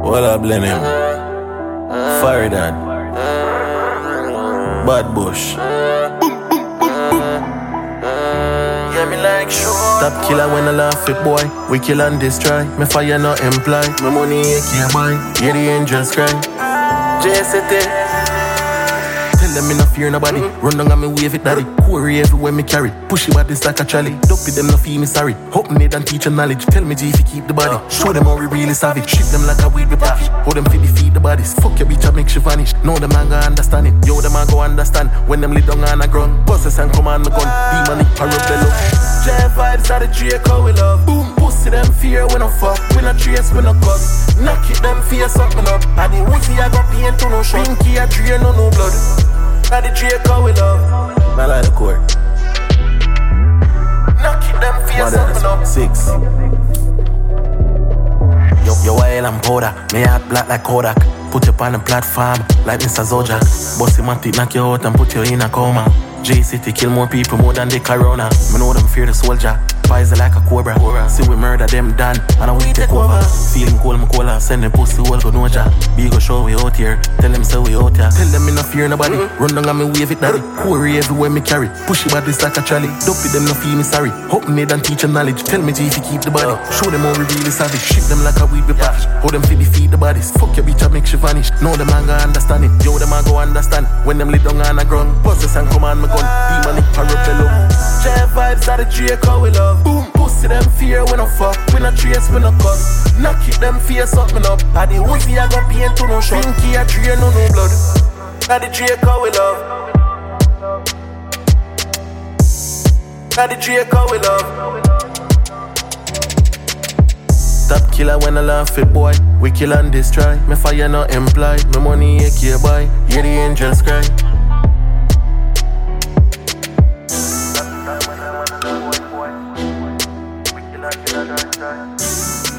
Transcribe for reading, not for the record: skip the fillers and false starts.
What I blame him? Faridan, Bad Bush. Yeah, me like sure. Stop killer when I laugh it, boy. We kill and destroy. Me fire not imply. My money you can't buy. Yeah, the angels cry. JST. Tell them me no fear nobody. Run down and me wave it, daddy. Quarry everywhere me carry. Push it bodies like a trolley. Dopey them no feel me sorry. Hope me and teach your knowledge. Tell me G if you keep the body. Show them how we really savage. Ship them like a weed with package. Hold them feed the bodies. Fuck your bitch, I make she vanish. No them man go understand it. Yo them man go understand. When them lay down on the ground. Bosses and command my gun. Demonic parabello. J vibes are the Draco we love. Boom, pussy them fear when I fuck. We no trace, we no cuss. Knock it them fear something up. And the Uzi I got pain to no shot. Pinky a drain no blood. Now the Draco we love. I like the court. Knock it them fear something up. 6. Yo, oil and powder. Me heart black like Kodak. Put you on the platform like Mr. Zoja. Bossy Matic knock you out and put you in a coma. J-City kill more people more than the corona. Me know them fear the soldier. Poison like a cobra. See we murder them done and we take over. Feeling cold, my cola. Send them pussy all go no ja. Be go show we out here. Tell them say we out here. Tell them me no fear nobody. Run down and me wave it daddy. Quarry everywhere me carry. Push it bodies like a trolley. Dopey them no feel me sorry. Hope me and teach your knowledge. Tell me G if you keep the body. Show them how we really savage. Ship them like a weed with package. Hold them feed the bodies. Fuck your bitch I make she vanish. No them man go understand it. Yo them man go understand. When them lay down on the ground. Bosses and command my gun. Demonic parabello. J vibes are the Draco we love. Boom, pussy them fear when I fuck. We no trace, we no cuss. Knock it them fear something up. And the Uzi I got pain to no shot. Pinky a drain no blood. Now the Draco we love. Now the Draco we love. Stop killer when I laugh it, boy. We kill and destroy. Me fire not imply. My money you can't buy. Hear the angels cry. We kill and destroy.